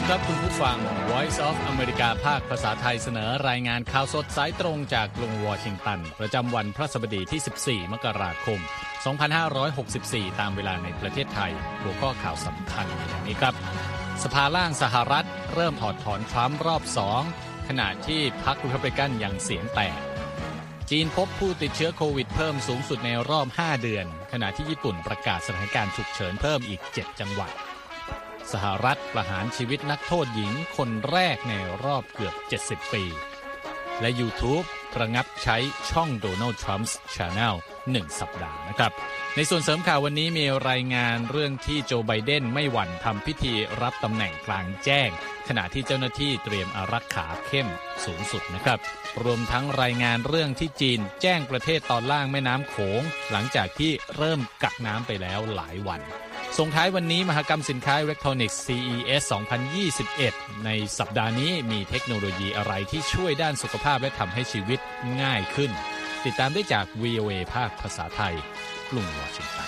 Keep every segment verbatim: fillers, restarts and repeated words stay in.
ครับคุณผู้ฟัง Voice of America ภาคภาษาไทยเสนอรายงานข่าวสดสายตรงจากกรุงวอชิงตันประจำวันพฤหัสบดีที่สิบสี่มกราคมสองพันห้าร้อยหกสิบสี่ตามเวลาในประเทศไทยหัวข้อข่าวสำคัญอย่างนี้ครับสภาล่างสหรัฐเริ่มถอดถอนทรัมป์รอบสองขณะที่พรรครีพับลิกันยังเสียงแตกจีนพบผู้ติดเชื้อโควิดเพิ่มสูงสุดในรอบห้าเดือนขณะที่ญี่ปุ่นประกาศสถานการณ์ฉุกเฉินเพิ่มอีกเจ็ดจังหวัดสหรัฐประหารชีวิตนักโทษหญิงคนแรกในรอบเกือบเจ็ดสิบปีและ YouTube ระงับใช้ช่อง Donald Trump's Channel หนึ่งสัปดาห์นะครับในส่วนเสริมข่าววันนี้มีรายงานเรื่องที่โจไบเดนไม่หวั่นทำพิธีรับตำแหน่งกลางแจ้งขณะที่เจ้าหน้าที่เตรียมอารักขาเข้มสูงสุดนะครับรวมทั้งรายงานเรื่องที่จีนแจ้งประเทศตอนล่างแม่น้ำโขงหลังจากที่เริ่มกักน้ำไปแล้วหลายวันส่งท้ายวันนี้มหกรรมสินค้าอิเล็กทรอนิกส์ ซี อี เอส สองพันยี่สิบเอ็ดในสัปดาห์นี้มีเทคโนโลยีอะไรที่ช่วยด้านสุขภาพและทำให้ชีวิตง่ายขึ้นติดตามได้จาก วี โอ เอ ภาคภาษาไทยกรุงวอชิงตัน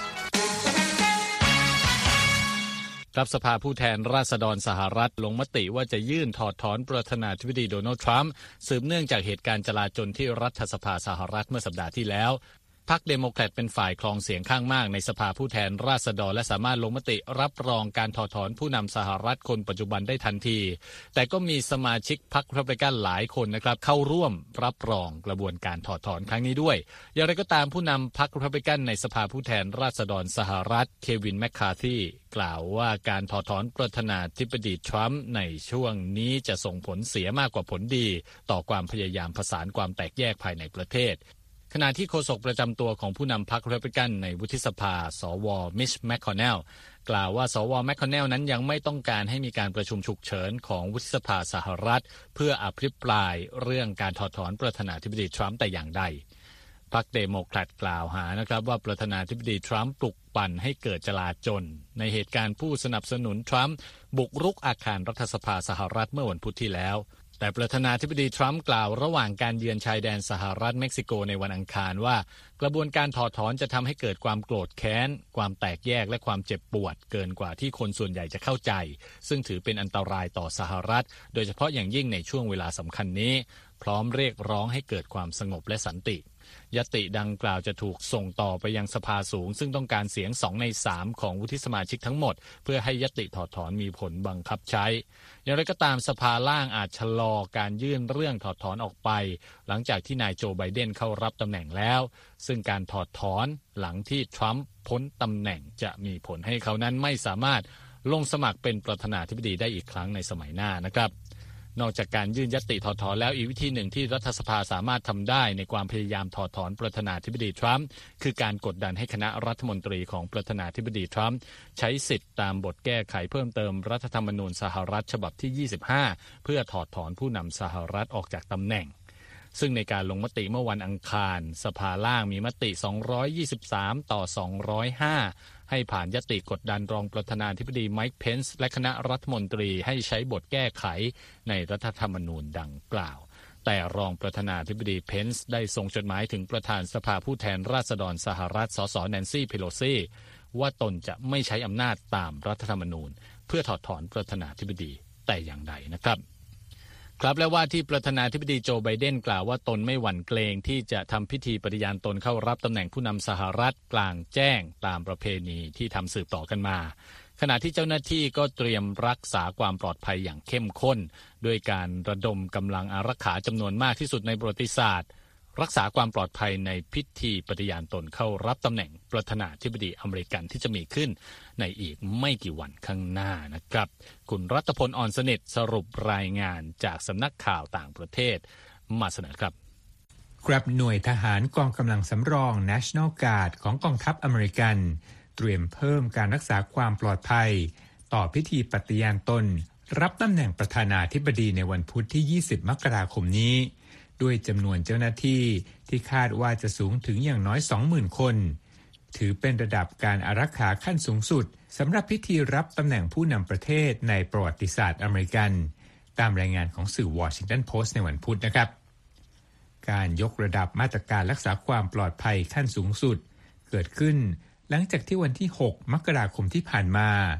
ครับสภาผู้แทนราษฎรสหรัฐลงมติว่าจะยื่นถอดถอนประธานาธิบดีโดนัลด์ทรัมป์สืบเนื่องจากเหตุการณ์จลาจลที่รัฐสภาสหรัฐเมื่อสัปดาห์ที่แล้วพรรคเดโมแครตเป็นฝ่ายครองเสียงข้างมากในสภาผู้แทนราษฎรและสามารถลงมติรับรองการถอดถอนผู้นำสหรัฐคนปัจจุบันได้ทันทีแต่ก็มีสมาชิกพรรครีพับลิกันหลายคนนะครับเข้าร่วมรับรองกระบวนการถอดถอนครั้งนี้ด้วยอย่างไรก็ตามผู้นำพรรครีพับลิกันในสภาผู้แทนราษฎรสหรัฐเควินแมคคาธีกล่าวว่าการถอดถอนประธานาธิบดีทรัมป์ในช่วงนี้จะส่งผลเสียมากกว่าผลดีต่อความพยายามผสานความแตกแยกภายในประเทศขณะที่โฆษกประจำตัวของผู้นำพรรครีพับลิกันในวุฒิสภาสวมิชแมคคอนเนลกล่าวว่าสวแมคคอนเนลนั้นยังไม่ต้องการให้มีการประชุมฉุกเฉินของวุฒิสภาสหรัฐเพื่ออภิปรายเรื่องการถอดถอนประธานาธิบดีทรัมป์แต่อย่างใดพรรคเดโมแครตกล่าวหานะครับว่าประธานาธิบดีทรัมป์ปลุกปั่นให้เกิดจลาจลในเหตุการณ์ผู้สนับสนุนทรัมป์บุกรุกอาคารรัฐสภาสหรัฐเมื่อวันพุธที่แล้วแต่ประธานาธิบดีทรัมป์กล่าวระหว่างการเยือนชายแดนสหรัฐเม็กซิโกในวันอังคารว่ากระบวนการถอดถอนจะทำให้เกิดความโกรธแค้นความแตกแยกและความเจ็บปวดเกินกว่าที่คนส่วนใหญ่จะเข้าใจซึ่งถือเป็นอันตรายต่อสหรัฐโดยเฉพาะอย่างยิ่งในช่วงเวลาสำคัญนี้พร้อมเรียกร้องให้เกิดความสงบและสันติญัตติดังกล่าวจะถูกส่งต่อไปยังสภาสูงซึ่งต้องการเสียงสองในสามของวุฒิสมาชิกทั้งหมดเพื่อให้ญัตติถอดถอนมีผลบังคับใช้อย่างไรก็ตามสภาล่างอาจชะลอการยื่นเรื่องถอดถอนออกไปหลังจากที่นายโจไบเดนเข้ารับตำแหน่งแล้วซึ่งการถอดถอนหลังที่ทรัมป์พ้นตำแหน่งจะมีผลให้เขานั้นไม่สามารถลงสมัครเป็นประธานาธิบดีได้อีกครั้งในสมัยหน้านะครับนอกจากการยื่นญัตติถอดถอนแล้วอีกวิธีหนึ่งที่รัฐสภาสามารถทำได้ในความพยายามถอดถอนประธานาธิบดีทรัมป์คือการกดดันให้คณะรัฐมนตรีของประธานาธิบดีทรัมป์ใช้สิทธิ์ตามบทแก้ไขเพิ่มเติมรัฐธรรมนูญสหรัฐฉบับที่ยี่สิบห้าเพื่อถอดถอนผู้นำสหรัฐออกจากตำแหน่งซึ่งในการลงมติเมื่อวันอังคารสภาล่างมีมติสองร้อยยี่สิบสามต่อสองร้อยห้าให้ผ่านญัตติกดดันรองประธานาธิบดีไมค์เพนซ์และคณะรัฐมนตรีให้ใช้บทแก้ไขในรัฐธรรมนูญดังกล่าวแต่รองประธานาธิบดีเพนซ์ได้ส่งจดหมายถึงประธานสภาผู้แทนราษฎรสหรัฐสสแนนซี่เพโลซีว่าตนจะไม่ใช้อำนาจตามรัฐธรรมนูญเพื่อถอดถอนประธานาธิบดีแต่อย่างใดนะครับครับและว่าที่ประธานาธิบดีโจไบเดนกล่าวว่าตนไม่หวั่นเกรงที่จะทำพิธีปฏิญาณตนเข้ารับตำแหน่งผู้นำสหรัฐกลางแจ้งตามประเพณีที่ทำสืบต่อกันมาขณะที่เจ้าหน้าที่ก็เตรียมรักษาความปลอดภัยอย่างเข้มข้นด้วยการระดมกำลังอารักขาจำนวนมากที่สุดในประวัติศาสตร์รักษาความปลอดภัยในพิธีปฏิญาณตนเข้ารับตำแหน่งประธานาธิบดีอเมริกันที่จะมีขึ้นในอีกไม่กี่วันข้างหน้านะครับคุณรัตพล อ่อนสนิทสรุปรายงานจากสำนักข่าวต่างประเทศมาเสนอครับครับหน่วยทหารกองกำลังสำรอง National Guard ของกองทัพอเมริกันเตรียมเพิ่มการรักษาความปลอดภัยต่อพิธีปฏิญาณตนรับตำแหน่งประธานาธิบดีในวันพุธที่ยี่สิบมกราคมนี้ด้วยจำนวนเจ้าหน้าที่ที่คาดว่าจะสูงถึงอย่างน้อย สองหมื่น คนถือเป็นระดับการอารักขาขั้นสูงสุดสำหรับพิธีรับตำแหน่งผู้นำประเทศในประวัติศาสตร์อเมริกันตามรายงานของสื่อวอชิงตันโพสต์ในวันพุธนะครับการยกระดับมาตรการรักษาความปลอดภัยขั้นสูงสุดเกิดขึ้นหลังจากที่วันที่หกมกราคมที่ผ่านมา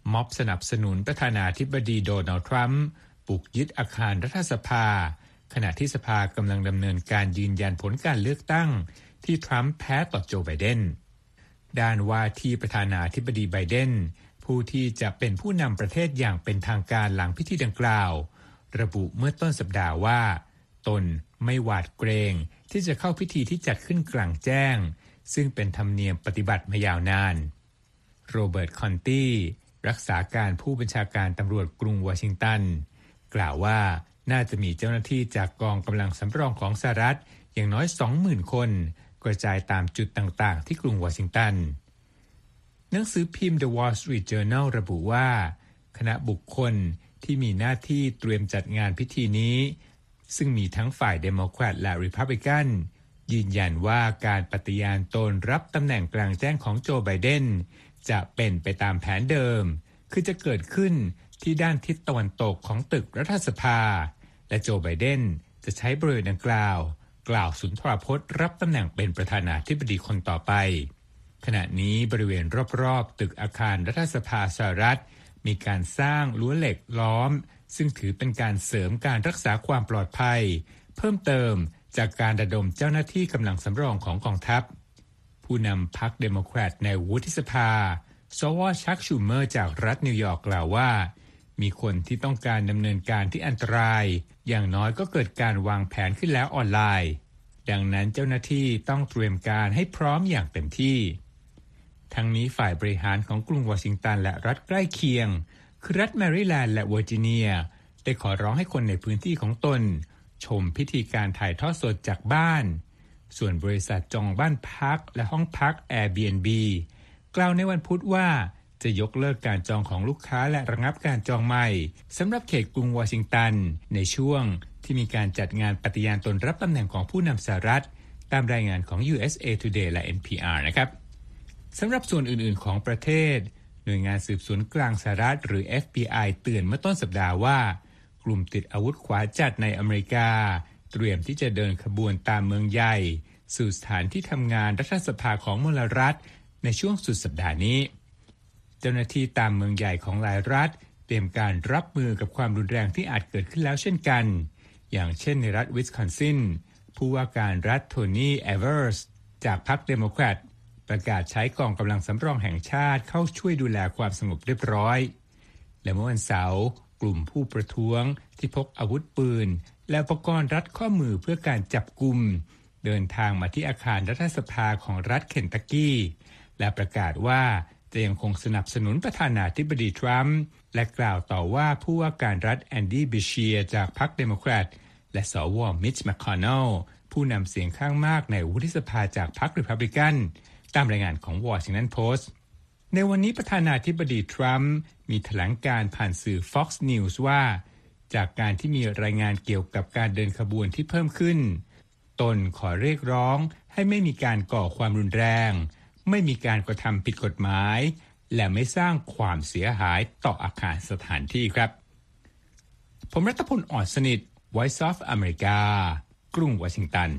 ม็อบสนับสนุนประธานาธิบดีโดนัลด์ทรัมป์บุกยึดอาคารรัฐสภาขณะที่สภากำลังดำเนินการยืนยันผลการเลือกตั้งที่ทรัมป์แพ้ต่อโจไบเดนด้านว่าที่ประธานาธิบดีไบเดนผู้ที่จะเป็นผู้นำประเทศอย่างเป็นทางการหลังพิธีดังกล่าวระบุเมื่อต้นสัปดาห์ว่าตนไม่หวาดเกรงที่จะเข้าพิธีที่จัดขึ้นกลางแจ้งซึ่งเป็นธรรมเนียมปฏิบัติมายาวนานโรเบิร์ตคอนตี้รักษาการผู้บัญชาการตำรวจกรุงวอชิงตันกล่าวว่าน่าจะมีเจ้าหน้าที่จากกองกำลังสำรองของสหรัฐอย่างน้อย สองหมื่น คนกระจายตามจุดต่างๆที่กรุงวอชิงตันหนังสือพิมพ์ The Wall Street Journal ระบุว่าคณะบุคคลที่มีหน้าที่เตรียมจัดงานพิธีนี้ซึ่งมีทั้งฝ่ายเดโมแครตและรีพับลิกันยืนยันว่าการปฏิญาณตนรับตำแหน่งกลางแจ้งของโจไบเดนจะเป็นไปตามแผนเดิมคือจะเกิดขึ้นที่ด้านทิศตะวันตกของตึกรัฐสภาและโจไบเดนจะใช้บริเวณดังกล่าวกล่าวสุนทรพจน์รับตำแหน่งเป็นประธานาธิบดีคนต่อไปขณะนี้บริเวณรอบๆตึกอาคารรัฐสภาสหรัฐมีการสร้างรั้วเหล็กล้อมซึ่งถือเป็นการเสริมการรักษาความปลอดภัยเพิ่มเติมจากการระดมเจ้าหน้าที่กำลังสำรองของกองทัพผู้นำพรรคเดโมแครตในวุฒิสภาสวชักชูเมอร์จากรัฐนิวยอร์กกล่าวว่ามีคนที่ต้องการดำเนินการที่อันตรายอย่างน้อยก็เกิดการวางแผนขึ้นแล้วออนไลน์ดังนั้นเจ้าหน้าที่ต้องเตรียมการให้พร้อมอย่างเต็มที่ทั้งนี้ฝ่ายบริหารของกรุงวอชิงตันและรัฐใกล้เคียงคือรัฐแมริแลนด์และเวอร์จิเนียได้ขอร้องให้คนในพื้นที่ของตนชมพิธีการถ่ายทอดสดจากบ้านส่วนบริษัทจองบ้านพักและห้องพัก Airbnb กล่าวในวันพุธว่าจะยกเลิกการจองของลูกค้าและระงับการจองใหม่สำหรับเขตกรุงวอชิงตันในช่วงที่มีการจัดงานปฏิญาณตนรับตำแหน่งของผู้นำสหรัฐตามรายงานของ ยู เอส เอ Today และ เอ็น พี อาร์ นะครับสำหรับส่วนอื่นๆของประเทศหน่วยงานสืบสวนกลางสหรัฐหรือ เอฟ บี ไอ เตือนเมื่อต้นสัปดาห์ว่ากลุ่มติดอาวุธขวาจัดในอเมริกาเตรียมที่จะเดินขบวนตามเมืองใหญ่สู่สถานที่ทำงานรัฐสภาของมลรัฐในช่วงสุดสัปดาห์นี้เจ้าหน้าที่ตามเมืองใหญ่ของหลายรัฐเตรียมการรับมือกับความรุนแรงที่อาจเกิดขึ้นแล้วเช่นกันอย่างเช่นในรัฐวิสคอนซินผู้ว่าการรัฐโทนี่เอเวอร์สจากพรรคเดโมแครตประกาศใช้กองกำลังสำรองแห่งชาติเข้าช่วยดูแลความสงบเรียบร้อยและเมื่อวันเสาร์กลุ่มผู้ประท้วงที่พกอาวุธปืนและอุปกรณ์รัดข้อมือเพื่อการจับกุมเดินทางมาที่อาคารรัฐสภาของรัฐเคนตักกี้และประกาศว่าจะยังคงสนับสนุนประธานาธิบดีทรัมป์และกล่าวต่อว่าผู้ว่าการรัฐแอนดี้บิเชียจากพรรคเดโมแครตและสวมิชแมคคอนเนลผู้นำเสียงข้างมากในวุฒิสภาจากพรรครีพับลิกันตามรายงานของ Washington Post ในวันนี้ประธานาธิบดีทรัมป์มีแถลงการผ่านสื่อ Fox News ว่าจากการที่มีรายงานเกี่ยวกับการเดินขบวนที่เพิ่มขึ้นตนขอเรียกร้องให้ไม่มีการก่อความรุนแรงไม่มีการกระทำผิดกฎหมายและไม่สร้างความเสียหายต่ออาคารสถานที่ครับผมรัตพล อ่อนสนิท Voice of America กรุงวอชิงตัน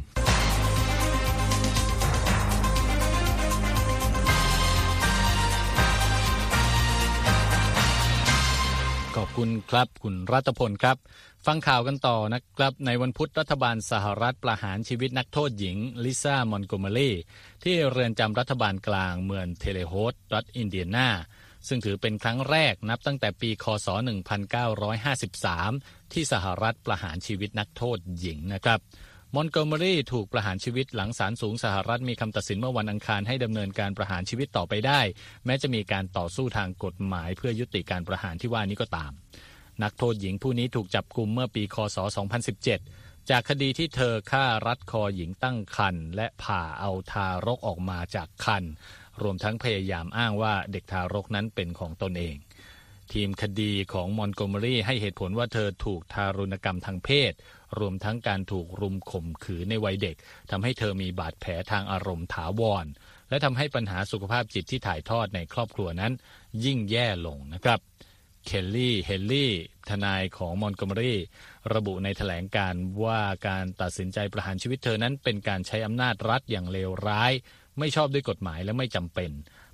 ขอบคุณครับคุณรัตพลครับฟังข่าวกันต่อนะครับในวันพุธรัฐบาลสหรัฐประหารชีวิตนักโทษหญิงลิซ่ามอนโกเมรีที่เรือนจำรัฐบาลกลางเมืองเทเลโฮสรัฐอินเดียนาซึ่งถือเป็นครั้งแรกนับตั้งแต่ปีคศหนึ่งพันเก้าร้อยห้าสิบสามที่สหรัฐประหารชีวิตนักโทษหญิงนะครับมอนโกเมรีถูกประหารชีวิตหลังศาลสูงสหรัฐมีคำตัดสินเมื่อวันอังคารให้ดำเนินการประหารชีวิตต่อไปได้แม้จะมีการต่อสู้ทางกฎหมายเพื่อยุติการประหารที่ว่านี้ก็ตามนักโทษหญิงผู้นี้ถูกจับกุมเมื่อปีคศสองพันสิบเจ็ดจากคดีที่เธอฆ่ารัดคอหญิงตั้งครรภ์และผ่าเอาทารกออกมาจากครรภ์รวมทั้งพยายามอ้างว่าเด็กทารกนั้นเป็นของตนเองทีมคดีของมอนโกเมรีให้เหตุผลว่าเธอถูกทารุณกรรมทางเพศรวมทั้งการถูกรุมข่มขืนในวัยเด็กทำให้เธอมีบาดแผลทางอารมณ์ถาวรและทำให้ปัญหาสุขภาพจิตที่ถ่ายทอดในครอบครัวนั้นยิ่งแย่ลงนะครับเคลลี่เฮนรี่ทนายของมอนโกเมรีระบุในแถลงการว่าการตัดสินใจประหารชีวิตเธอนั้นเป็นการใช้อำนาจรัฐอย่างเลวร้ายไม่ชอบด้วยกฎหมายและไม่จำเป็น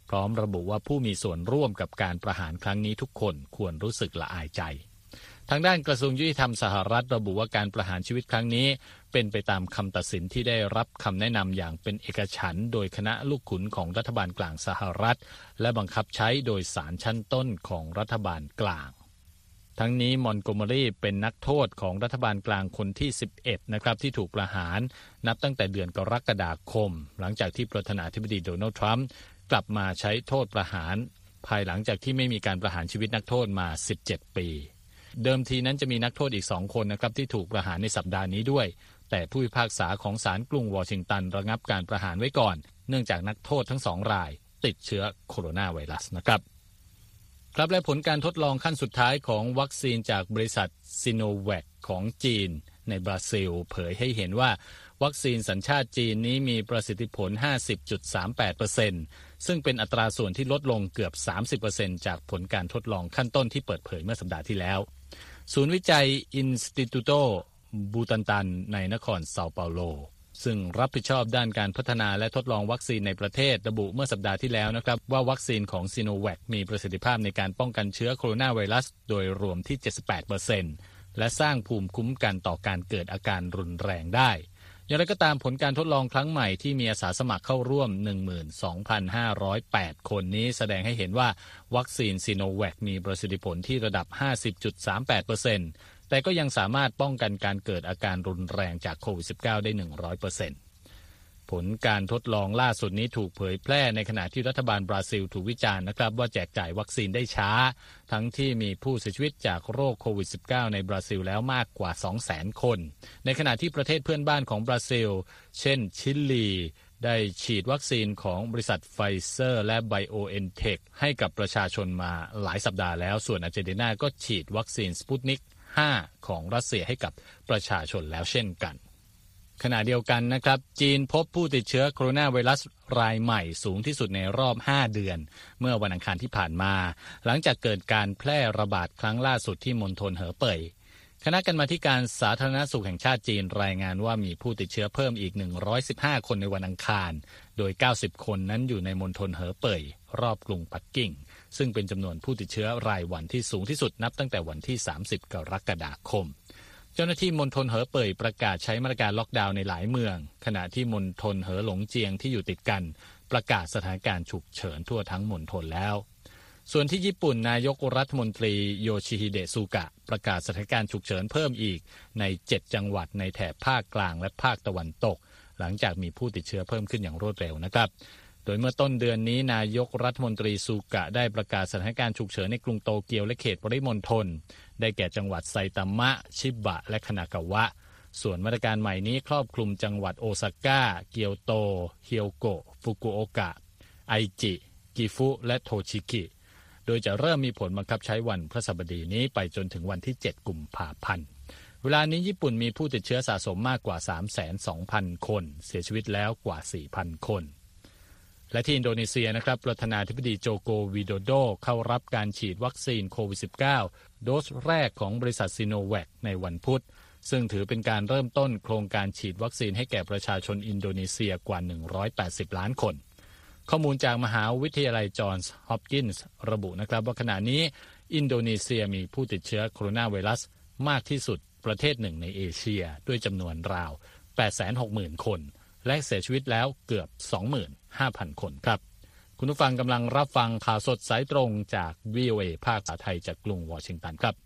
พร้อมระบุว่าผู้มีส่วนร่วมกับการประหารครั้งนี้ทุกคนควรรู้สึกละอายใจทางด้านกระทรวงยุติธรรมสหรัฐระบุว่าการประหารชีวิตครั้งนี้เป็นไปตามคำตัดสินที่ได้รับคำแนะนำอย่างเป็นเอกฉันท์โดยคณะลูกขุนของรัฐบาลกลางสหรัฐและบังคับใช้โดยศาลชั้นต้นของรัฐบาลกลางทั้งนี้มอนโกเมอรีเป็นนักโทษของรัฐบาลกลางคนที่สิบเอ็ดนะครับที่ถูกประหารนับตั้งแต่เดือนกรกฎาคมหลังจากที่ประธานาธิบดีโดนัลด์ทรัมป์กลับมาใช้โทษประหารภายหลังจากที่ไม่มีการประหารชีวิตนักโทษมาสิบเจ็ดปีเดิมทีนั้นจะมีนักโทษอีกสองคนนะครับที่ถูกประหารในสัปดาห์นี้ด้วยแต่ผู้พิพากษาของศาลกรุงวอชิงตันระงับการประหารไว้ก่อนเนื่องจากนักโทษทั้งสองรายติดเชื้อโคโรนาไวรัสนะครับครับและผลการทดลองขั้นสุดท้ายของวัคซีนจากบริษัทซิโนแวคของจีนในบราซิลเผยให้เห็นว่าวัคซีนสัญชาติจีนนี้มีประสิทธิผล ห้าสิบจุดสามแปดเปอร์เซ็นต์ ซึ่งเป็นอัตราส่วนที่ลดลงเกือบ สามสิบเปอร์เซ็นต์ จากผลการทดลองขั้นต้นที่เปิดเผยเมื่อสัปดาห์ที่แล้วศูนย์วิจัย Instituto Butantan ในนครเซาเปาโลซึ่งรับผิดชอบด้านการพัฒนาและทดลองวัคซีนในประเทศระบุเมื่อสัปดาห์ที่แล้วนะครับว่าวัคซีนของซิโนแวคมีประสิทธิภาพในการป้องกันเชื้อโคโรนาไวรัสโดยรวมที่ เจ็ดสิบแปดเปอร์เซ็นต์ และสร้างภูมิคุ้มกันต่อการเกิดอาการรุนแรงได้อย่างไรก็ตามผลการทดลองครั้งใหม่ที่มีอาสาสมัครเข้าร่วม หนึ่งหมื่นสองพันห้าร้อยแปด คนนี้แสดงให้เห็นว่าวัคซีนซิโนแวคมีประสิทธิผลที่ระดับ ห้าสิบจุดสามแปดเปอร์เซ็นต์ แต่ก็ยังสามารถป้องกันการเกิดอาการรุนแรงจากโควิด สิบเก้า ได้ หนึ่งร้อยเปอร์เซ็นต์ ผลการทดลองล่าสุดนี้ถูกเผยแพร่ในขณะที่รัฐบาลบราซิลถูกวิจารณ์นะครับว่าแจกจ่ายวัคซีนได้ช้าทั้งที่มีผู้เสียชีวิตจากโรคโควิด สิบเก้า ในบราซิลแล้วมากกว่า สองแสน คนในขณะที่ประเทศเพื่อนบ้านของบราซิลเช่นชิลีได้ฉีดวัคซีนของบริษัทไฟเซอร์และไบโอเอ็นเทคให้กับประชาชนมาหลายสัปดาห์แล้วส่วนอาร์เจนตินาก็ฉีดวัคซีนสปุตนิก ห้า ของรัสเซียให้กับประชาชนแล้วเช่นกันขณะเดียวกันนะครับจีนพบผู้ติดเชื้อโคโรนาไวรัสรายใหม่สูงที่สุดในรอบห้าเดือนเมื่อวันอังคารที่ผ่านมาหลังจากเกิดการแพร่ระบาดครั้งล่าสุดที่มณฑลเหอเป่ยคณะกรรมาธิการสาธารณสุขแห่งชาติจีนรายงานว่ามีผู้ติดเชื้อเพิ่มอีกหนึ่งร้อยสิบห้าคนในวันอังคารโดยเก้าสิบคนนั้นอยู่ในมณฑลเหอเป่ยรอบกรุงปักกิ่งซึ่งเป็นจำนวนผู้ติดเชื้อรายวันที่สูงที่สุดนับตั้งแต่วันที่สามสิบกรกฎาคมเจ้าหน้าที่มณฑลเหอเป่ยประกาศใช้มาตรการล็อกดาวน์ในหลายเมืองขณะที่มณฑลเหอหลงเจียงที่อยู่ติดกันประกาศสถานการณ์ฉุกเฉินทั่วทั้งมณฑลแล้วส่วนที่ญี่ปุ่นนายกรัฐมนตรีโยชิฮิเดะซูกะประกาศสถานการณ์ฉุกเฉินเพิ่มอีกในเจ็ดจังหวัดในแถบภาคกลางและภาคตะวันตกหลังจากมีผู้ติดเชื้อเพิ่มขึ้นอย่างรวดเร็วนะครับโดยเมื่อต้นเดือนนี้นายกรัฐมนตรีซูกะได้ประกาศสถานการณ์ฉุกเฉินในกรุงโตเกียวและเขตปริมณฑลได้แก่จังหวัดไซตามะชิบะและคานากาวะส่วนมาตรการใหม่นี้ครอบคลุมจังหวัดโอซาก้าเกียวโตเฮียวโกะฟุกุโอกะไอจิกิฟุและโทชิกิโดยจะเริ่มมีผลบังคับใช้วันพฤหัสบดีนี้ไปจนถึงวันที่เจ็ดกุมภาพันธ์เวลานี้ญี่ปุ่นมีผู้ติดเชื้อสะสมมากกว่า สามแสนสองพัน คนเสียชีวิตแล้วกว่า สี่พัน คนและที่อินโดนีเซียนะครับประธานาธิบดีโจโกวิโดโดเข้ารับการฉีดวัคซีนโควิด สิบเก้า โดสแรกของบริษัทซิโนแวคในวันพุธซึ่งถือเป็นการเริ่มต้นโครงการฉีดวัคซีนให้แก่ประชาชนอินโดนีเซียกว่า หนึ่งร้อยแปดสิบ ล้านคนข้อมูลจากมหาวิทยาลัยจอห์นส์ฮอปกินส์ระบุนะครับว่าขณะนี้อินโดนีเซียมีผู้ติดเชื้อโคโรนาไวรัสมากที่สุดประเทศหนึ่งในเอเชียด้วยจำนวนราว แปดแสนหกหมื่น คนและเสียชีวิตแล้วเกือบ สองหมื่นห้าพัน คนครับคุณผู้ฟังกำลังรับฟังข่าวสดสายตรงจาก วี โอ เอ ภาคภาษาไทยจากกรุงวอชิงตันครับ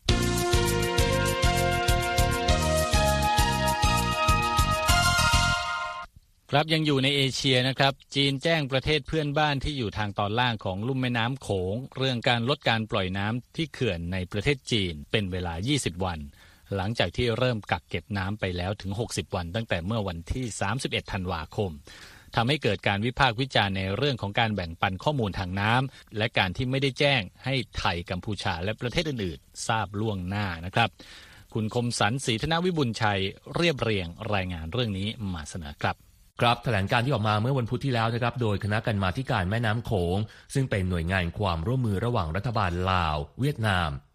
ครับยังอยู่ในเอเชียนะครับจีนแจ้งประเทศเพื่อนบ้านที่อยู่ทางตอนล่างของลุ่มแม่น้ำโขงเรื่องการลดการปล่อยน้ำที่เขื่อนในประเทศจีนเป็นเวลายี่สิบวันหลังจากที่เริ่มกักเก็บน้ำไปแล้วถึงหกสิบวันตั้งแต่เมื่อวันที่สามสิบเอ็ดธันวาคมทำให้เกิดการวิพากษ์วิจารณ์ในเรื่องของการแบ่งปันข้อมูลทางน้ำและการที่ไม่ได้แจ้งให้ไทยกัมพูชาและประเทศอื่นๆทราบล่วงหน้านะครับคุณคมสันต์ศรีธนวิบุญชัยเรียบเรียงรายงานเรื่องนี้มาเสนอครับครับแถลงการที่ออกมาเมื่อวันพุธที่แล้วนะครับโดยคณะกรรมาธิการแม่น้ำโขงซึ่งเป็นหน่วยงานความร่วมมือระหว่างรัฐบาลลาวเวียดนาม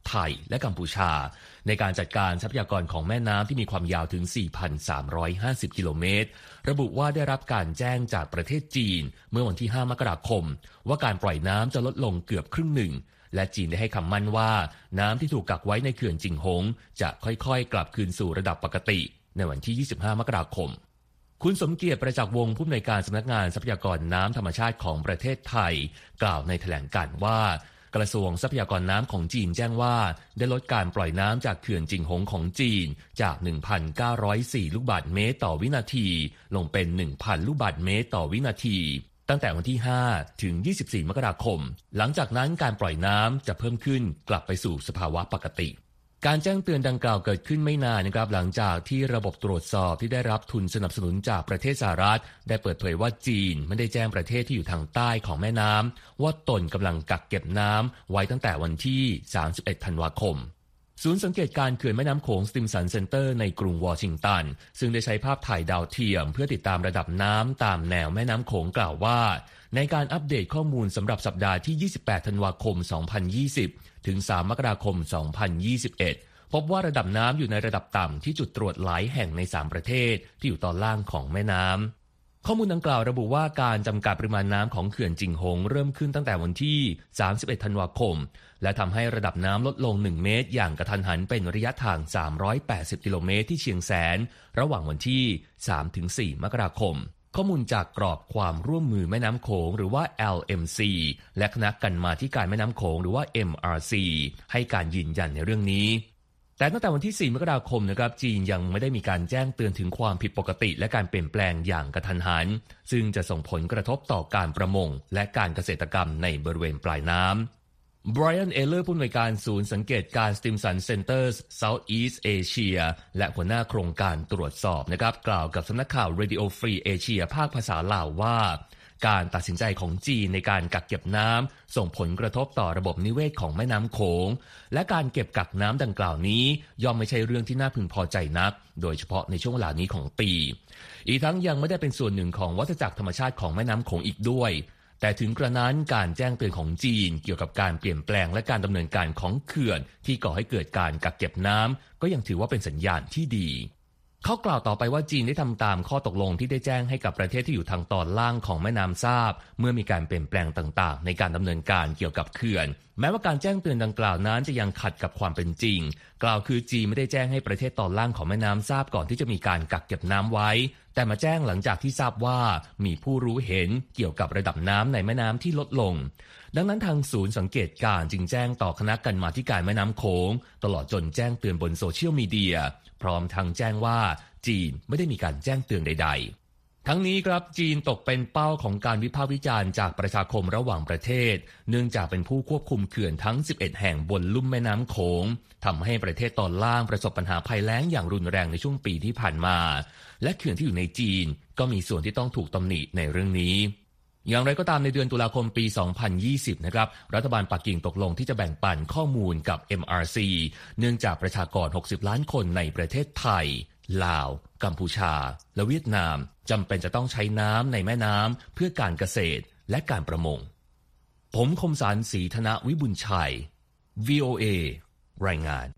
ไทยและกัมพูชาในการจัดการทรัพยากรของแม่น้ำที่มีความยาวถึง สี่พันสามร้อยห้าสิบ กิโลเมตรระบุว่าได้รับการแจ้งจากประเทศจีนเมื่อวันที่ห้ามกราคมว่าการปล่อยน้ำจะลดลงเกือบครึ่งหนึ่งและจีนได้ให้คำมั่นว่าน้ำที่ถูกกักไว้ในเขื่อนจิงหงจะค่อยๆกลับคืนสู่ระดับปกติในวันที่ยี่สิบห้ามกราคมคุณสมเกียรติประจักษ์วงศ์ผู้อำนวยการสำนักงานทรัพยากรน้ำธรรมชาติของประเทศไทยกล่าวในแถลงการณ์ว่ากระทรวงทรัพยากรน้ำของจีนแจ้งว่าได้ลดการปล่อยน้ำจากเขื่อนจิงหงของจีนจาก หนึ่งพันเก้าร้อยสี่ ลูกบาศก์เมตรต่อวินาทีลงเป็น หนึ่งพัน ลูกบาศก์เมตรต่อวินาทีตั้งแต่วันที่ห้าถึงยี่สิบสี่มกราคมหลังจากนั้นการปล่อยน้ำจะเพิ่มขึ้นกลับไปสู่สภาวะปกติการแจ้งเตือนดังกล่าวเกิดขึ้นไม่นานนะครับหลังจากที่ระบบตรวจสอบที่ได้รับทุนสนับสนุนจากประเทศสหรัฐได้เปิดเผยว่าจีนไม่ได้แจ้งประเทศที่อยู่ทางใต้ของแม่น้ำว่าตนกำลังกักเก็บน้ำไว้ตั้งแต่วันที่สามสิบเอ็ดธันวาคมศูนย์สังเกตการเขื่อนแม่น้ำโขงสติมสันเซ็นเตอร์ในกรุงวอชิงตันซึ่งได้ใช้ภาพถ่ายดาวเทียมเพื่อติดตามระดับน้ำตามแนวแม่น้ำโขงกล่าวว่าในการอัปเดตข้อมูลสำหรับสัปดาห์ที่ยี่สิบแปดธันวาคมสองพันยี่สิบถึงสามมกราคมสองพันยี่สิบเอ็ดพบว่าระดับน้ำอยู่ในระดับต่ำที่จุดตรวจหลายแห่งในสามประเทศที่อยู่ตอนล่างของแม่น้ำข้อมูลดังกล่าวระบุว่าการจำกัดปริมาณน้ำของเขื่อนจิงหงเริ่มขึ้นตั้งแต่วันที่สามสิบเอ็ดธันวาคมและทำให้ระดับน้ำลดลงหนึ่งเมตรอย่างกระทันหันเป็นระยะทางสามร้อยแปดสิบกิโลเมตรที่เชียงแสนระหว่างวันที่ สามถึงสี่ มกราคมข้อมูลจากกรอบความร่วมมือแม่น้ำโขงหรือว่า แอล เอ็ม ซี และคณะกรรมาธิการแม่น้ำโขงหรือว่า เอ็ม อาร์ ซี ให้การยืนยันในเรื่องนี้แต่ตั้งแต่วันที่สี่มกราคมนะครับจีนยังไม่ได้มีการแจ้งเตือนถึงความผิดปกติและการเปลี่ยนแปลงอย่างกระทันหันซึ่งจะส่งผลกระทบต่อการประมงและการเกษตรกรรมในบริเวณปลายน้ำไบรอัน เอเลอร์ผู้อำนวยการศูนย์สังเกตการสติมสันเซ็นเตอร์ Southeast Asia และหัวหน้าโครงการตรวจสอบนะครับกล่าวกับสำนักข่าว Radio Free Asia ภาคภาษาลาวว่าการตัดสินใจของจีนในการกักเก็บน้ำส่งผลกระทบต่อระบบนิเวศของแม่น้ำโขงและการเก็บกักน้ำดังกล่าวนี้ย่อมไม่ใช่เรื่องที่น่าพึงพอใจนักโดยเฉพาะในช่วงเวลานี้ของปีอีกทั้งยังไม่ได้เป็นส่วนหนึ่งของวัฏจักรธรรมชาติของแม่น้ำโขงอีกด้วยแต่ถึงกระนั้นการแจ้งเตือนของจีนเกี่ยวกับการเปลี่ยนแปลงและการดำเนินการของเขื่อนที่ก่อให้เกิดการกักเก็บน้ำก็ยังถือว่าเป็นสัญญาณที่ดีเขากล่าวต่อไปว่าจีนได้ทำตามข้อตกลงที่ได้แจ้งให้กับประเทศที่อยู่ทางตอนล่างของแม่น้ำทราบเมื่อมีการเปลี่ยนแปลงต่างๆในการดำเนินการเกี่ยวกับเขื่อนแม้ว่าการแจ้งเตือนดังกล่าวนั้นจะยังขัดกับความเป็นจริงกล่าวคือจีนไม่ได้แจ้งให้ประเทศตอนล่างของแม่น้ำทราบก่อนที่จะมีการกักเก็บน้ำไว้แต่มาแจ้งหลังจากที่ทราบว่ามีผู้รู้เห็นเกี่ยวกับระดับน้ำในแม่น้ำที่ลดลงดังนั้นทางศูนย์สังเกตการจึงแจ้งต่อคณะกรรมาธิการแม่น้ำโขงตลอดจนแจ้งเตือนบนโซเชียลมีเดียพร้อมทั้งแจ้งว่าจีนไม่ได้มีการแจ้งเตือนใดๆทั้งนี้ครับจีนตกเป็นเป้าของการวิพากษ์วิจารณ์จากประชาคมระหว่างประเทศเนื่องจากเป็นผู้ควบคุมเขื่อนทั้งสิบเอ็ดแห่งบนลุ่มแม่น้ำโขงทำให้ประเทศตอนล่างประสบปัญหาภัยแล้งอย่างรุนแรงในช่วงปีที่ผ่านมาและเขื่อนที่อยู่ในจีนก็มีส่วนที่ต้องถูกตำหนิในเรื่องนี้อย่างไรก็ตามในเดือนตุลาคมปีสองพันยี่สิบนะครับรัฐบาลปักกิ่งตกลงที่จะแบ่งปันข้อมูลกับ เอ็ม อาร์ ซี เนื่องจากประชากรหกสิบล้านคนในประเทศไทยลาวกัมพูชาและเวียดนามจำเป็นจะต้องใช้น้ำในแม่น้ำเพื่อการเกษตรและการประมงผมคมสารศรีธนวิบุญชัย วี โอ เอ รายงาน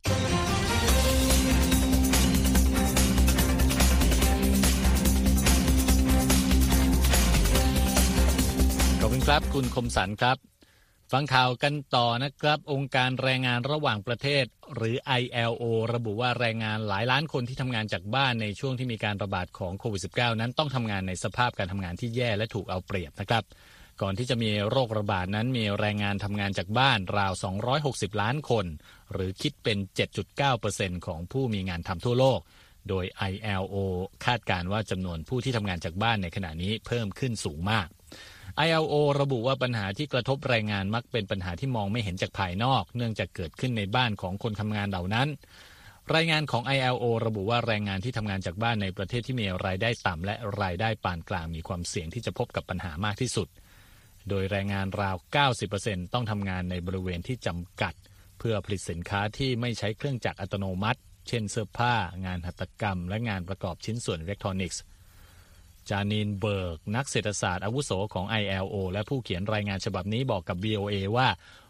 ขอบคุณครับคุณคมสันครับฟังข่าวกันต่อนะครับองค์การแรงงานระหว่างประเทศหรือ ไอ แอล โอ ระบุว่าแรงงานหลายล้านคนที่ทำงานจากบ้านในช่วงที่มีการระบาดของโควิด สิบเก้า นั้นต้องทำงานในสภาพการทำงานที่แย่และถูกเอาเปรียบนะครับก่อนที่จะมีโรคระบาดนั้นมีแรงงานทำงานจากบ้านราวสองร้อยหกสิบล้านคนหรือคิดเป็น เจ็ดจุดเก้าเปอร์เซ็นต์ ของผู้มีงานทำทั่วโลกโดย ไอ แอล โอ คาดการณ์ว่าจำนวนผู้ที่ทำงานจากบ้านในขณะนี้เพิ่มขึ้นสูงมากไอ แอล โอ ระบุว่าปัญหาที่กระทบแรงงานมักเป็นปัญหาที่มองไม่เห็นจากภายนอกเนื่องจากเกิดขึ้นในบ้านของคนทำงานเหล่านั้นรายงานของ ไอ แอล โอ ระบุว่าแรงงานที่ทำงานจากบ้านในประเทศที่มีรายได้ต่ำและรายได้ปานกลางมีความเสี่ยงที่จะพบกับปัญหามากที่สุดโดยแรงงานราว เก้าสิบเปอร์เซ็นต์ ต้องทำงานในบริเวณที่จำกัดเพื่อผลิตสินค้าที่ไม่ใช้เครื่องจักรอัตโนมัติเช่นเสื้อผ้างานหัตถกรรมและงานประกอบชิ้นส่วนอิเล็กทรอนิกส์จานีนเบิร์กนักเศรษฐศาสตร์อาวุโสของ ไอ แอล โอ และผู้เขียนรายงานฉบับนี้บอกกับ วี โอ เอ ว่า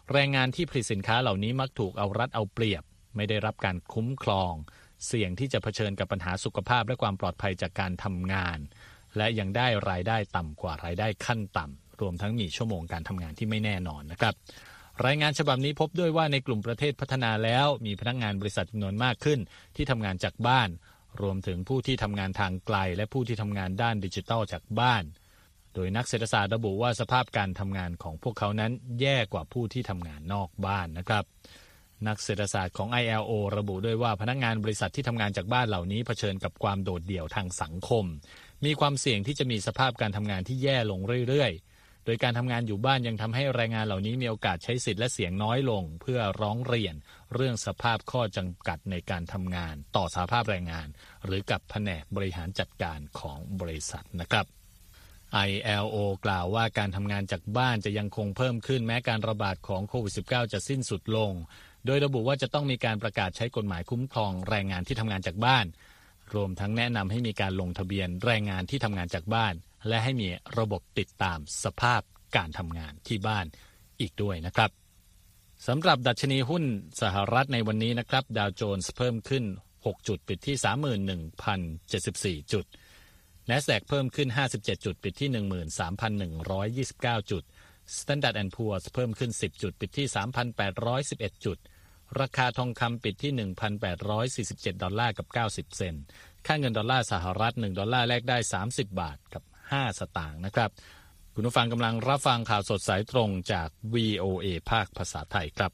แรงงานที่ผลิตสินค้าเหล่านี้มักถูกเอารัดเอาเปรียบไม่ได้รับการคุ้มครองเสี่ยงที่จะเผชิญกับปัญหาสุขภาพและความปลอดภัยจากการทำงานและยังได้รายได้ต่ำกว่ารายได้ขั้นต่ำรวมทั้งมีชั่วโมงการทำงานที่ไม่แน่นอนนะครับรายงานฉบับนี้พบด้วยว่าในกลุ่มประเทศพัฒนาแล้วมีพนักงานบริษัทจำนวนมากขึ้นที่ทำงานจากบ้านรวมถึงผู้ที่ทำงานทางไกลและผู้ที่ทำงานด้านดิจิทัลจากบ้านโดยนักเศรษฐศาสตร์ระบุว่าสภาพการทำงานของพวกเขานั้นแย่กว่าผู้ที่ทำงานนอกบ้านนะครับนักเศรษฐศาสตร์ของ ไอ แอล โอ ระบุด้วยว่าพนักงานบริษัทที่ทำงานจากบ้านเหล่านี้เผชิญกับความโดดเดี่ยวทางสังคมมีความเสี่ยงที่จะมีสภาพการทำงานที่แย่ลงเรื่อยๆโดยการทำงานอยู่บ้านยังทำให้แรงงานเหล่านี้มีโอกาสใช้สิทธิ์และเสียงน้อยลงเพื่อร้องเรียนเรื่องสภาพข้อจำกัดในการทำงานต่อสหภาพแรงงานหรือกับแผนกบริหารจัดการของบริษัทนะครับ ไอ แอล โอ กล่าวว่าการทำงานจากบ้านจะยังคงเพิ่มขึ้นแม้การระบาดของโควิด สิบเก้า จะสิ้นสุดลงโดยระบุว่าจะต้องมีการประกาศใช้กฎหมายคุ้มครองแรงงานที่ทำงานจากบ้านรวมทั้งแนะนำให้มีการลงทะเบียนแรงงานที่ทำงานจากบ้านและให้มีระบบติดตามสภาพการทำงานที่บ้านอีกด้วยนะครับสำหรับดัชนีหุ้นสหรัฐในวันนี้นะครับดาวโจนส์เพิ่มขึ้นหกจุดปิดที่ สามหมื่นหนึ่งพันเจ็ดสิบสี่ จุด NASDAQ เพิ่มขึ้นห้าสิบเจ็ดจุดปิดที่ หนึ่งหมื่นสามพันหนึ่งร้อยยี่สิบเก้า จุด Standard แอนด์ Poor's เพิ่มขึ้นสิบจุดปิดที่ สามพันแปดร้อยสิบเอ็ด จุดราคาทองคำปิดที่ หนึ่งพันแปดร้อยสี่สิบเจ็ดดอลลาร์กับเก้าสิบเซนต์ค่าเงินดอลลาร์สหรัฐหนึ่งดอลลาร์แลกได้สามสิบบาทกับห้าสตางค์นะครับคุณผู้ฟังกำลังรับฟังข่าวสดสายตรงจาก วี โอ เอ ภาคภาษาไทยครับ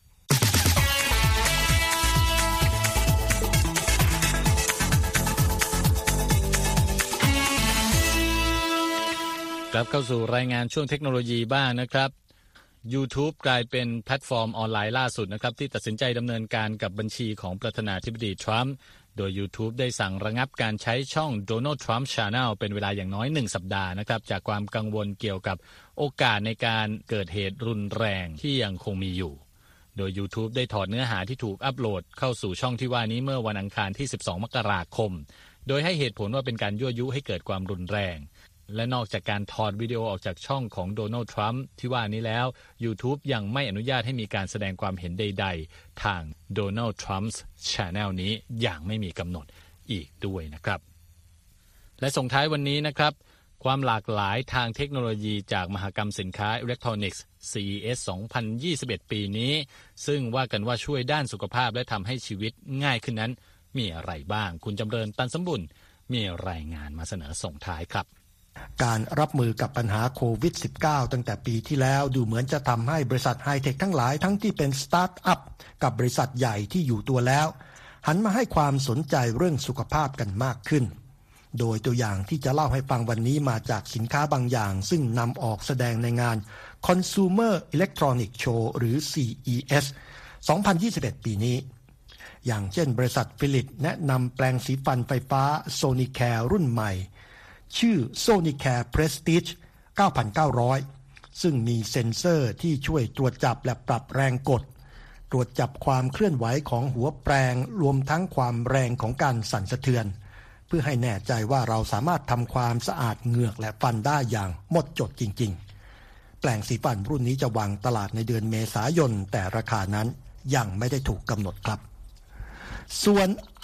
กลับเข้าสู่รายงานช่วงเทคโนโลยีบ้างนะครับ YouTube กลายเป็นแพลตฟอร์มออนไลน์ล่าสุดนะครับที่ตัดสินใจดำเนินการกับบัญชีของประธานาธิบดีทรัมป์โดย YouTube ได้สั่งระงับการใช้ช่อง Donald Trump Channel เป็นเวลาอย่างน้อยหนึ่งสัปดาห์นะครับจากความกังวลเกี่ยวกับโอกาสในการเกิดเหตุรุนแรงที่ยังคงมีอยู่โดย YouTube ได้ถอดเนื้อหาที่ถูกอัปโหลดเข้าสู่ช่องที่ว่านี้เมื่อวันอังคารที่สิบสองมกราคมโดยให้เหตุผลว่าเป็นการยั่วยุให้เกิดความรุนแรงและนอกจากการถอดวิดีโอออกจากช่องของโดนัลด์ทรัมป์ที่ว่านี้แล้ว YouTube ยังไม่อนุญาตให้มีการแสดงความเห็นใดๆทางโดนัลด์ทรัมป์ Channel นี้อย่างไม่มีกำหนดอีกด้วยนะครับและส่งท้ายวันนี้นะครับความหลากหลายทางเทคโนโลยีจากมหกรรมสินค้าอิเล็กทรอนิกส์ ซี อี เอส สองพันยี่สิบเอ็ด ปีนี้ซึ่งว่ากันว่าช่วยด้านสุขภาพและทำให้ชีวิตง่ายขึ้นนั้นมีอะไรบ้างคุณจำเริญตันสมบุญมีรายงานมาเสนอส่งท้ายครับการรับมือกับปัญหาโควิด สิบเก้า ตั้งแต่ปีที่แล้วดูเหมือนจะทำให้บริษัทไฮเทคทั้งหลายทั้งที่เป็นสตาร์ทอัพกับบริษัทใหญ่ที่อยู่ตัวแล้วหันมาให้ความสนใจเรื่องสุขภาพกันมากขึ้นโดยตัวอย่างที่จะเล่าให้ฟังวันนี้มาจากสินค้าบางอย่างซึ่งนำออกแสดงในงาน Consumer Electronic Show หรือ ซี อี เอส สองพันยี่สิบเอ็ด ปีนี้อย่างเช่นบริษัทฟิลิปแนะนำแปรงสีฟันไฟฟ้า Sonicare รุ่นใหม่ชื่อ Sonicare Prestige เก้าพันเก้าร้อย ซึ่งมีเซ็นเซอร์ที่ช่วยตรวจจับและปรับแรงกดตรวจจับความเคลื่อนไหวของหัวแปรงรวมทั้งความแรงของการสั่นสะเทือนเพื่อให้แน่ใจว่าเราสามารถทำความสะอาดเหงือกและฟันได้อย่างหมดจดจริงๆแปรงสีฟันรุ่นนี้จะวางตลาดในเดือนเมษายนแต่ราคานั้นยังไม่ได้ถูกกำหนดครับส่วน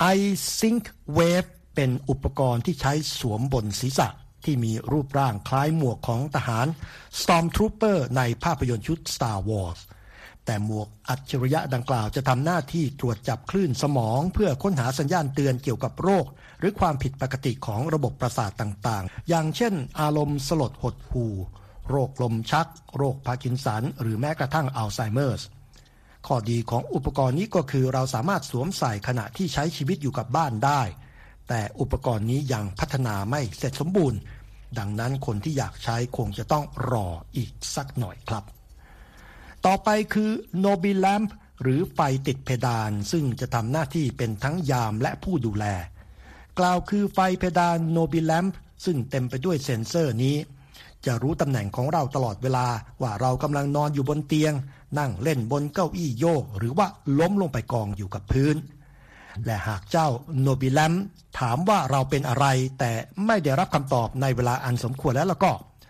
iSync Waveเป็นอุปกรณ์ที่ใช้สวมบนศีรษะที่มีรูปร่างคล้ายหมวกของทหาร Stormtrooper ในภาพยนตร์ชุด Star Wars แต่หมวกอัจฉริยะดังกล่าวจะทำหน้าที่ตรวจจับคลื่นสมองเพื่อค้นหาสัญญาณเตือนเกี่ยวกับโรคหรือความผิดปกติของระบบประสาทต่างๆอย่างเช่นอารมณ์สลดหดหู่โรคลมชักโรคพาร์กินสันหรือแม้กระทั่งอัลไซเมอร์สข้อดีของอุปกรณ์นี้ก็คือเราสามารถสวมใส่ขณะที่ใช้ชีวิตอยู่กับบ้านได้แต่อุปกรณ์นี้ยังพัฒนาไม่เสร็จสมบูรณ์ดังนั้นคนที่อยากใช้คงจะต้องรออีกสักหน่อยครับต่อไปคือ Nobi Lamp หรือไฟติดเพดานซึ่งจะทำหน้าที่เป็นทั้งยามและผู้ดูแลกล่าวคือไฟเพดาน Nobi Lamp ซึ่งเต็มไปด้วยเซ็นเซอร์นี้จะรู้ตำแหน่งของเราตลอดเวลาว่าเรากำลังนอนอยู่บนเตียงนั่งเล่นบนเก้าอี้โยกหรือว่าล้มลงไปกองอยู่กับพื้นและหากเจ้า Nobi Lamp ถามว่าเราเป็นอะไรแต่ไม่ได้รับคำตอบในเวลาอันสมควรแล้วแล้วก็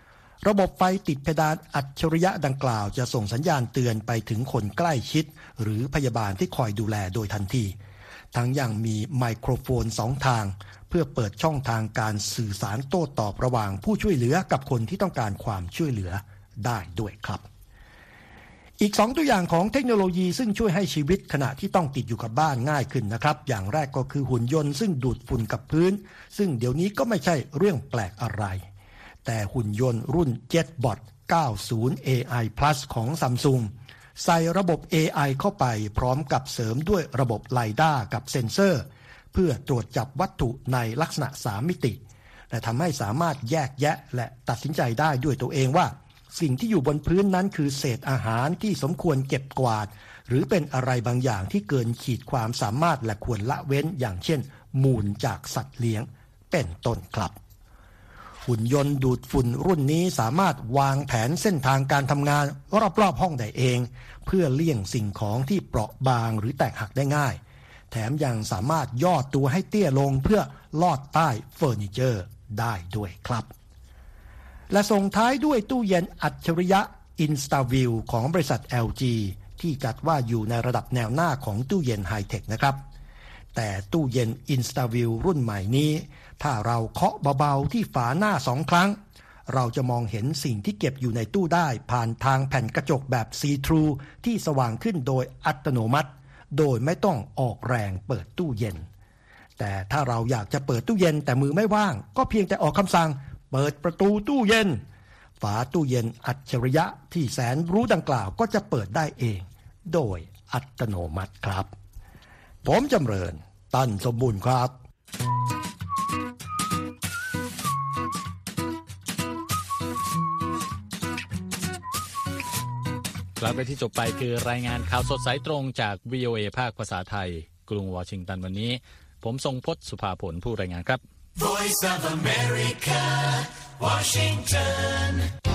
ระบบไฟติดเพดานอัจฉริยะดังกล่าวจะส่งสัญญาณเตือนไปถึงคนใกล้ชิดหรือพยาบาลที่คอยดูแลโดยทันทีทั้งยังมีไมโครโฟนสองทางเพื่อเปิดช่องทางการสื่อสารโต้ตอบระหว่างผู้ช่วยเหลือกับคนที่ต้องการความช่วยเหลือได้ด้วยครับอีกสองตัวอย่างของเทคโนโลยีซึ่งช่วยให้ชีวิตขณะที่ต้องติดอยู่กับบ้านง่ายขึ้นนะครับอย่างแรกก็คือหุ่นยนต์ซึ่งดูดฝุ่นกับพื้นซึ่งเดี๋ยวนี้ก็ไม่ใช่เรื่องแปลกอะไรแต่หุ่นยนต์รุ่น JetBot เก้าสิบ เอ ไอ Plus ของ Samsung ใส่ระบบ เอ ไอ เข้าไปพร้อมกับเสริมด้วยระบบไลด้ากับเซ็นเซอร์เพื่อตรวจจับวัตถุในลักษณะสามมิติและทำให้สามารถแยกแยะและตัดสินใจได้ด้วยตัวเองว่าสิ่งที่อยู่บนพื้นนั้นคือเศษอาหารที่สมควรเก็บกวาดหรือเป็นอะไรบางอย่างที่เกินขีดความสามารถและควรละเว้นอย่างเช่นมูลจากสัตว์เลี้ยงเป็นต้นครับหุ่นยนต์ดูดฝุ่นรุ่นนี้สามารถวางแผนเส้นทางการทำงานรอบๆห้องได้เองเพื่อเลี่ยงสิ่งของที่เปราะบางหรือแตกหักได้ง่ายแถมยังสามารถย่อตัวให้เตี้ยลงเพื่อลอดใต้เฟอร์นิเจอร์ได้ด้วยครับและส่งท้ายด้วยตู้เย็นอัจฉริยะ InstaView ของบริษัท แอล จี ที่จัดว่าอยู่ในระดับแนวหน้าของตู้เย็นไฮเทคนะครับแต่ตู้เย็น InstaView รุ่นใหม่นี้ถ้าเราเคาะเบาๆที่ฝาหน้าสองครั้งเราจะมองเห็นสิ่งที่เก็บอยู่ในตู้ได้ผ่านทางแผ่นกระจกแบบซีทรูที่สว่างขึ้นโดยอัตโนมัติโดยไม่ต้องออกแรงเปิดตู้เย็นแต่ถ้าเราอยากจะเปิดตู้เย็นแต่มือไม่ว่างก็เพียงแต่ออกคำสั่งเปิดประตูตู้เย็นฝาตู้เย็นอัจฉริยะที่แสนรู้ดังกล่าวก็จะเปิดได้เองโดยอัตโนมัติครับผมจำเริญตั้นสมบูรณ์ครับแล้วไปที่จบไปคือรายงานข่าวสดสายตรงจาก วี โอ เอ ภาคภาษาไทยกรุงวอชิงตันวันนี้ผมทรงพจน์สุภาผลผู้รายงานครับ Voice of America, Washington